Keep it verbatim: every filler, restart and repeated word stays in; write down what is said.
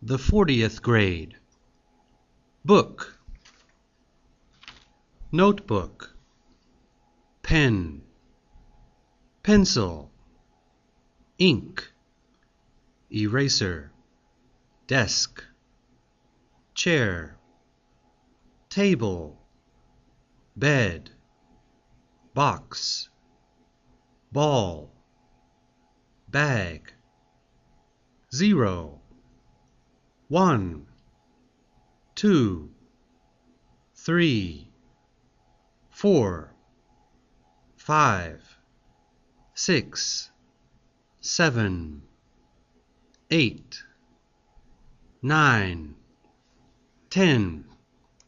The fortieth grade. Book, notebook, pen, pencil, ink, eraser, desk, chair, table, bed, box, ball, bag, zero, one, two, three, four, five, six, seven, eight, nine, ten.